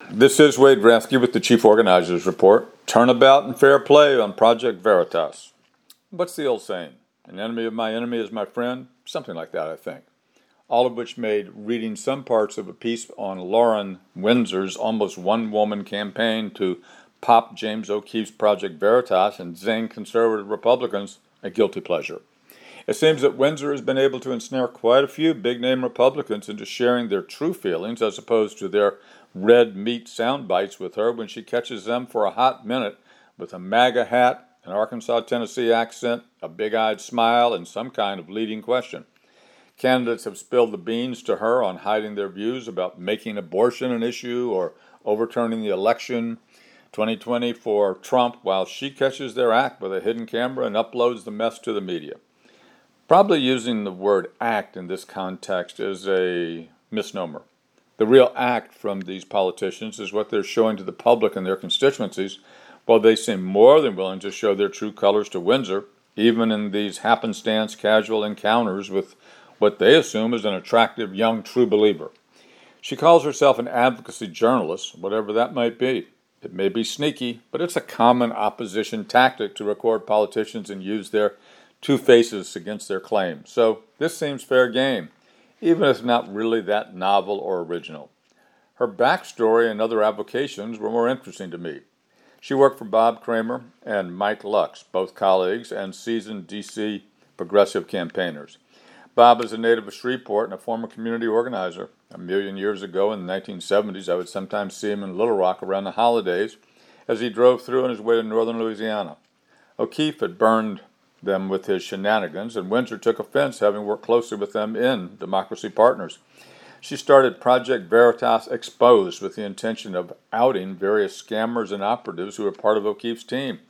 This is Wade Rathke with the Chief Organizers Report. Turnabout and fair play on Project Veritas. What's the old saying? An enemy of my enemy is my friend? Something like that, I think. All of which made reading some parts of a piece on Lauren Windsor's almost one-woman campaign to pop James O'Keefe's Project Veritas and zing conservative Republicans a guilty pleasure. It seems that Windsor has been able to ensnare quite a few big-name Republicans into sharing their true feelings as opposed to their red meat sound bites with her when she catches them for a hot minute with a MAGA hat, an Arkansas-Tennessee accent, a big-eyed smile, and some kind of leading question. Candidates have spilled the beans to her on hiding their views about making abortion an issue or overturning the election 2020 for Trump, while she catches their act with a hidden camera and uploads the mess to the media. Probably using the word act in this context is a misnomer. The real act from these politicians is what they're showing to the public and their constituencies, while they seem more than willing to show their true colors to Windsor, even in these happenstance casual encounters with what they assume is an attractive young true believer. She calls herself an advocacy journalist, whatever that might be. It may be sneaky, but it's a common opposition tactic to record politicians and use their two faces against their claims. So this seems fair game, even if not really that novel or original. Her backstory and other avocations were more interesting to me. She worked for Bob Kramer and Mike Lux, both colleagues and seasoned D.C. progressive campaigners. Bob is a native of Shreveport and a former community organizer. A million years ago in the 1970s, I would sometimes see him in Little Rock around the holidays as he drove through on his way to northern Louisiana. O'Keefe had burned them with his shenanigans, and Windsor took offense, having worked closely with them in Democracy Partners. She started Project Veritas Exposed with the intention of outing various scammers and operatives who were part of O'Keefe's team.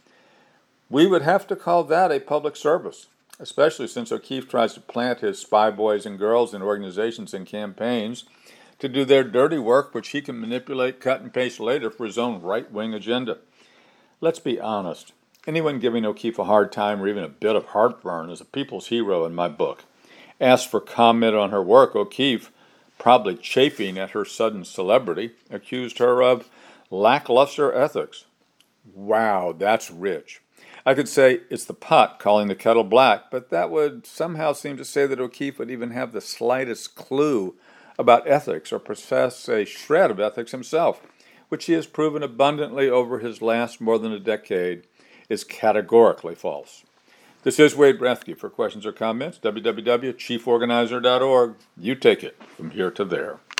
We would have to call that a public service, especially since O'Keefe tries to plant his spy boys and girls in organizations and campaigns to do their dirty work, which he can manipulate, cut, and paste later for his own right-wing agenda. Let's be honest. Anyone giving O'Keefe a hard time or even a bit of heartburn is a people's hero in my book. Asked for comment on her work, O'Keefe, probably chafing at her sudden celebrity, accused her of lackluster ethics. Wow, that's rich. I could say it's the pot calling the kettle black, but that would somehow seem to say that O'Keefe would even have the slightest clue about ethics or possess a shred of ethics himself, which he has proven abundantly over his last more than a decade is categorically false. This is Wade Rathke. For questions or comments, www.chieforganizer.org. You take it from here to there.